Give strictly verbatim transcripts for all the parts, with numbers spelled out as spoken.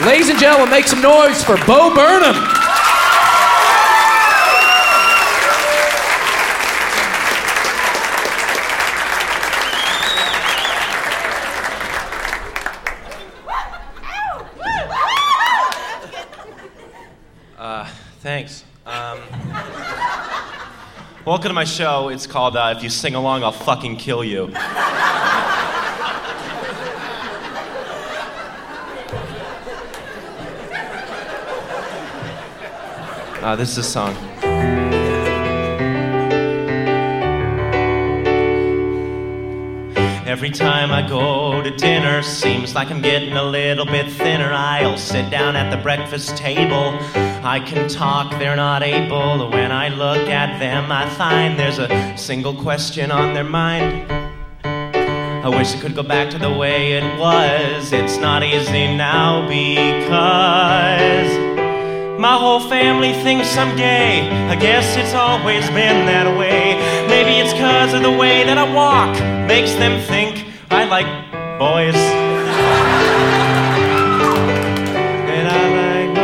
Ladies and gentlemen, make some noise for Bo Burnham. Uh, thanks. Um, welcome to my show. It's called uh, If You Sing Along, I'll Fucking Kill You. Uh, this is a song. Every time I go to dinner, seems like I'm getting a little bit thinner. I'll sit down at the breakfast table. I can talk, they're not able. When I look at them, I find there's a single question on their mind. I wish it could go back to the way it was. It's not easy now because my whole family thinks I'm gay. I guess it's always been that way. Maybe it's 'cause of the way that I walk makes them think I like boys. And I like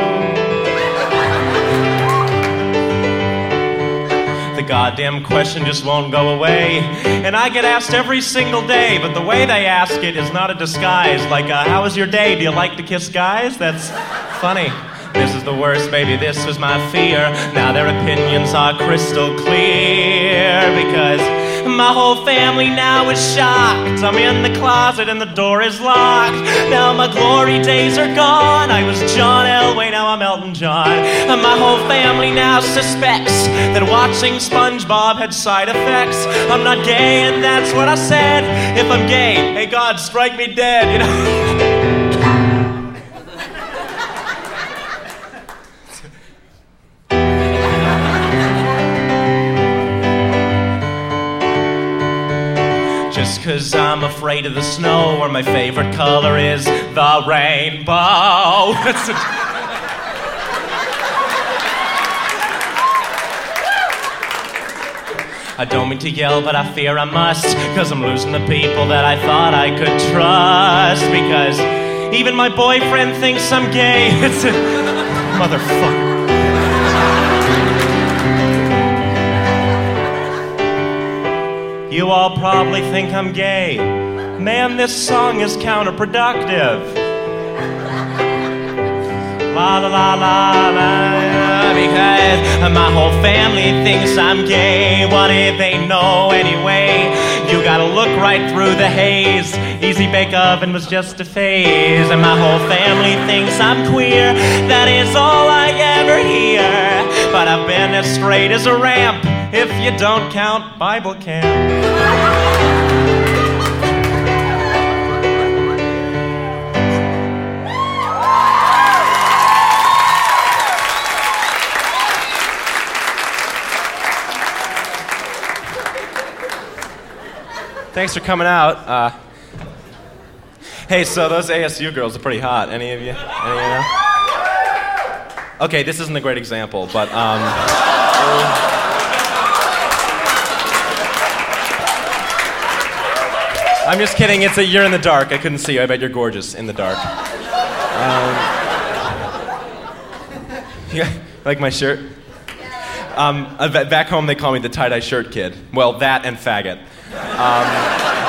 boys. The goddamn question just won't go away. And I get asked every single day, but the way they ask it is not a disguise. Like, uh, how was your day? Do you like to kiss guys? That's funny. This is the worst, baby, this was my fear. Now their opinions are crystal clear because my whole family now is shocked. I'm in the closet and the door is locked. Now my glory days are gone. I was John Elway, now I'm Elton John. And my whole family now suspects that watching SpongeBob had side effects. I'm not gay and that's what I said. If I'm gay, hey God, strike me dead, you know. Just 'cause I'm afraid of the snow, or my favorite color is the rainbow. I don't mean to yell, but I fear I must, 'cause I'm losing the people that I thought I could trust. Because even my boyfriend thinks I'm gay. It's a motherfucker. You all probably think I'm gay. Man, this song is counterproductive. La la la la la, because my whole family thinks I'm gay. What do they know anyway? You gotta look right through the haze. Easy Bake Oven was just a phase. And my whole family thinks I'm queer. That is all I ever hear. But I've been as straight as a ramp, if you don't count Bible camp. Thanks for coming out. Uh, hey, so those A S U girls are pretty hot. Any of you? Any of you know? Okay, this isn't a great example, but um. I'm just kidding. It's a you're in the dark. I couldn't see you. I bet you're gorgeous in the dark. Um, yeah, like my shirt. Um, back home they call me the tie-dye shirt kid. Well, that and faggot. Um,